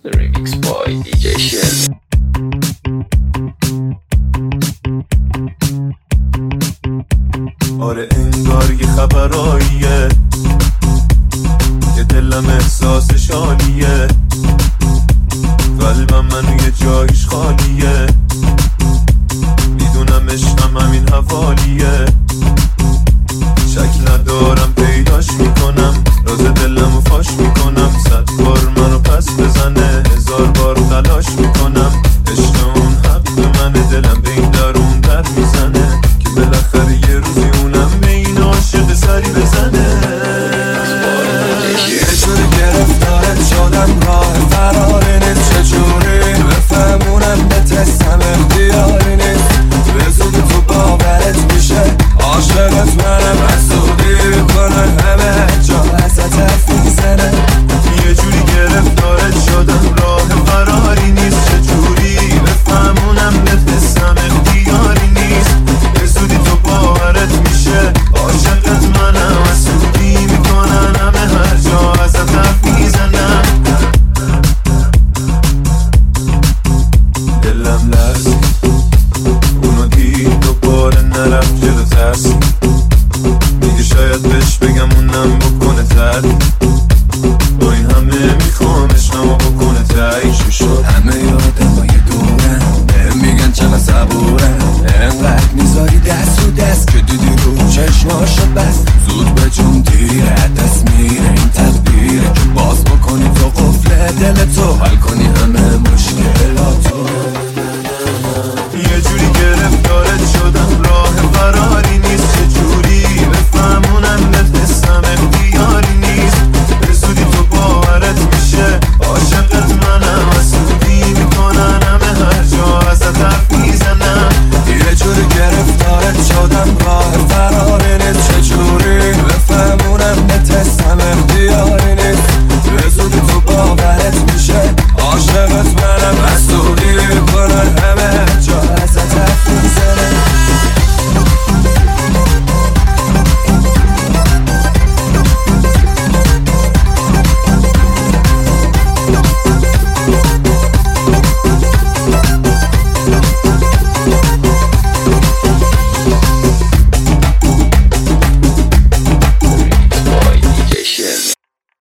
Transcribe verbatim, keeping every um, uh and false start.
Remix by دی جی شل. آره انگار یه خبراییه که دلم احساسش عالیه، قلبم منو یه جایش خالیه، میدونم عشقم همین حوالیه، شک ندارم پیداش میکنم، راز دلمو فاش میکنم، صد بار منو پس بزنه هزار بار تلاش میکنم، عشق اون حق منه، دلم به این در اون در میزنه که بالاخره یه روزی اونم به این عاشق سری بزنه. یه جوری گرفتارت شدم راه فراری نیست، چجوری بفهمونم بتستم اختیاری نیست، به زودی تو باورت میشه عاشقت منم، حسودی کنن همه جا ازت حرف میزنه. یه جوری گرفتارت شدم راه فراری نیست، چجوری بفهمونم بتستم اختیاری نیست، به زودی تو باورت میشه عاشقت منم، حسودی میکنن همه هر جا ازت حرف میزنم. دلم لرزید اونو دید دوباره نرفت جلو ترسی، میگه شاید بهش بگم اونم بکنه ترک، با این همه میخوام عشقمو بکنه تایش شد. همه یادمای دورم بهم میگن چقدر صبورم، انقدر میذاری دست رو دست که دیدی رو چشماشو بس، زود به جون دیره دست میره این تقدیره که باز بکنی تو قفل دل تو، حل کنی همه